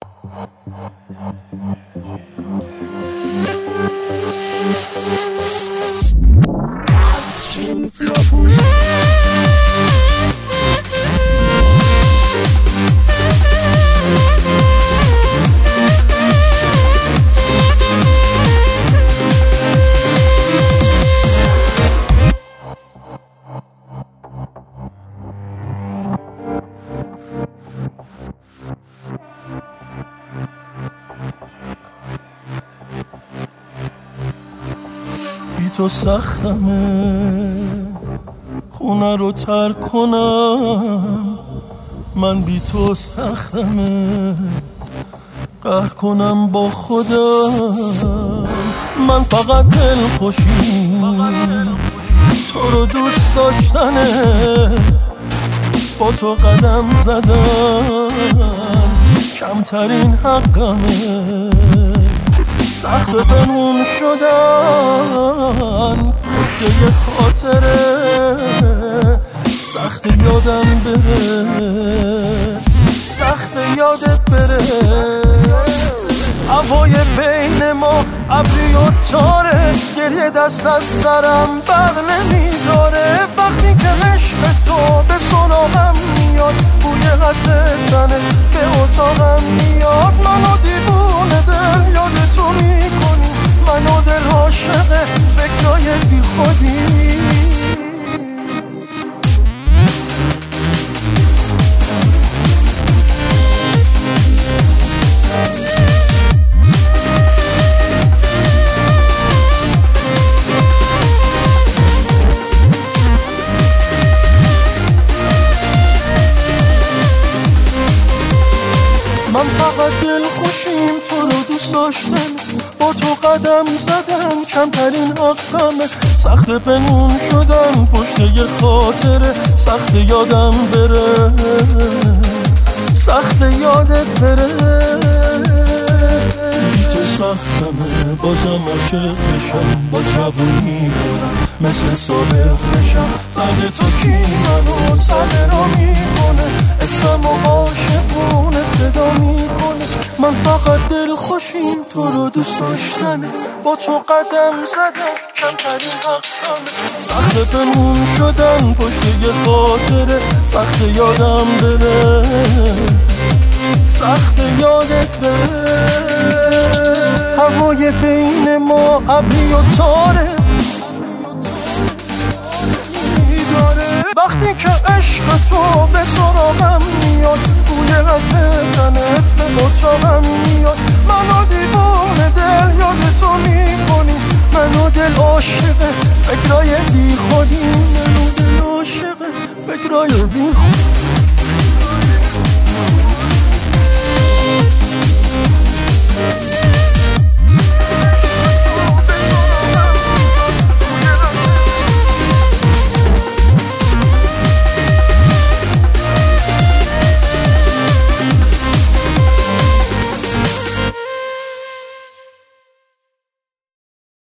بی تو سختمه خونه رو ترک کنم، من بی تو سختمه قهر کنم با خودم. من فقط دل خوشیم تو رو دوست داشتنه، با تو قدم زدم کمترین حقمه. سخت بنون شدن پشت یه خاطره، سخت یادم بره، سخت یادت بره. هوای بین ما ابری و تاره، گریه دست از سرم بر نمیداره. وقتی که عشق تو به سراغم میاد، بوی عطر تنه به اتاقم میاد. منو دیوونه دل یاد تو میکنی، منو دل عاشق فکرای بی خودی. من فقط دل خوشیم تو رو دوست داشتن، با تو قدم زدن کمترین حقمه. سخت پنهون شدن پشت یه خاطره، سخت یادم بره، سخت یادت بره. بی تو سختمه بازم عاشق بشم، با جوونی کنم مثل سابق بشم. بعد تو کی منو سر را میکنه، اسممو عاشقونه صدا میکنه. من فقط دل خوشیم تو رو دوست داشتنه، با تو قدم زدن کمترین حقمه. سخت پنهون شدن پشت یه خاطره، سخت یادم بره، سخت یادت بره. هوای بین ما ابری و تاره، وقتی که عشق تو به سراغم میاد، بوی عطر تنت به اتاقم میاد. منو دیوونه دل یاد تو میکنی، منو دل عاشق فکرای بی خودی، منو دل عاشق فکرای بی خودی.